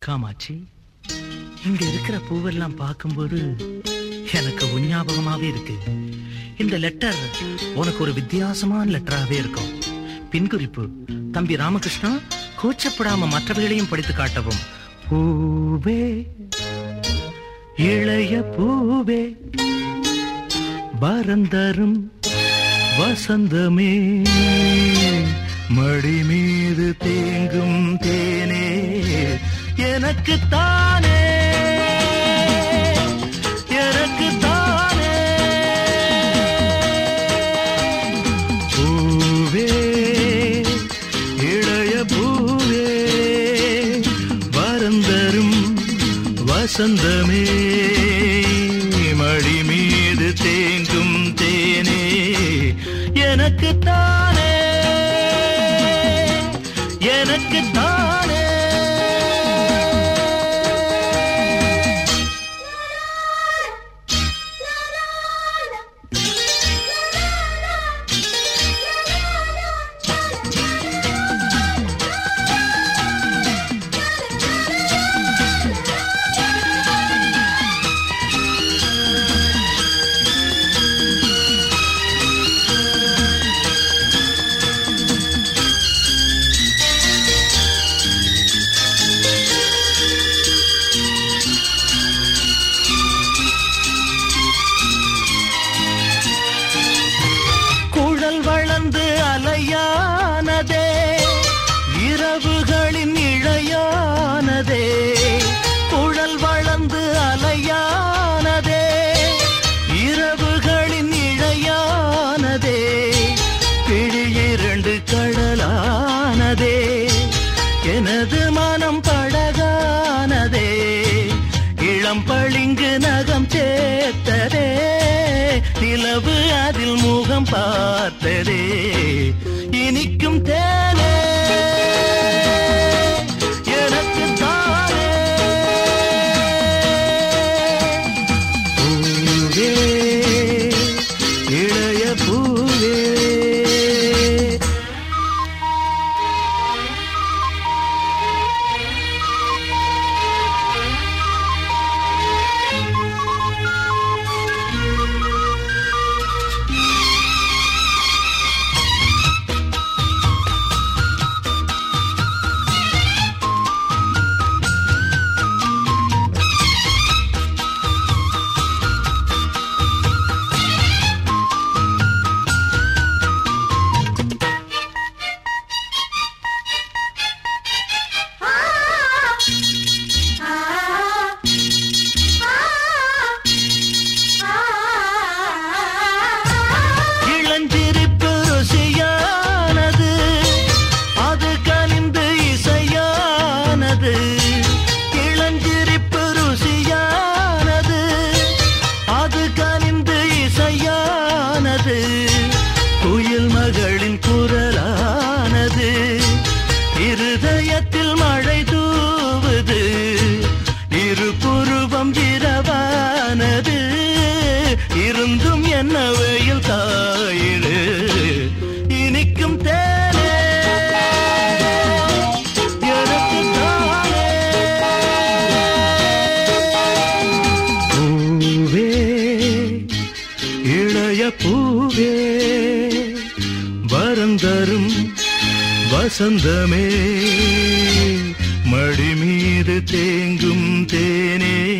காமாட்சி, இங்க இருக்கிற பூவெல்லாம் பார்க்கும்போது எனக்கு உன் ஞாபகமாவே இருக்கு. இந்த லெட்டர் உனக்கு ஒரு வித்தியாசமான லெட்டராவே இருக்கும். பின்குறிப்பு: தம்பி ராமகிருஷ்ணா, கூச்சப்படாம மற்றவைகளையும் படித்து காட்டவும். பூவே, இளைய பூவே, பரந்தரும் வசந்தமே, மடி மீது தேங்கும் தேனே, எனக்கு தானே, எனக்கு தானே. பூவே, இளைய பூவே, பரந்தரும் வசந்தமே, மடி மீது தேங்கும் தேனே, எனக்கு தானே, எனக்கு தானே. வளர்ந்து அலையானதே, இரவுகளின் இழையானதே, குழல் வளர்ந்து அலையானதே, இரவுகளின் இழையானதே, கிழி இரண்டு கடலானதே, எனது மனம் படகானதே, இளம் பளிங்கு நகம் சேர்த்ததே, நிலவு அதில் முகம் பார்த்ததே, இனிக்கும் தேனே, எனக்கு தானே. பூவே, இளைய பூவே. குயில் மகளின் குரலானது, இருதயத்தில் மழை தூவுது, இரு புருவம் இரவானது, இருந்தும் என்ன வெயில் காயிடு, இனிக்கும் தேனே, எனக்கு தானே. பூவே, இளைய பூவே, பரந்தரும் வசந்தமே, மடி மீது தேங்கும் தேனே,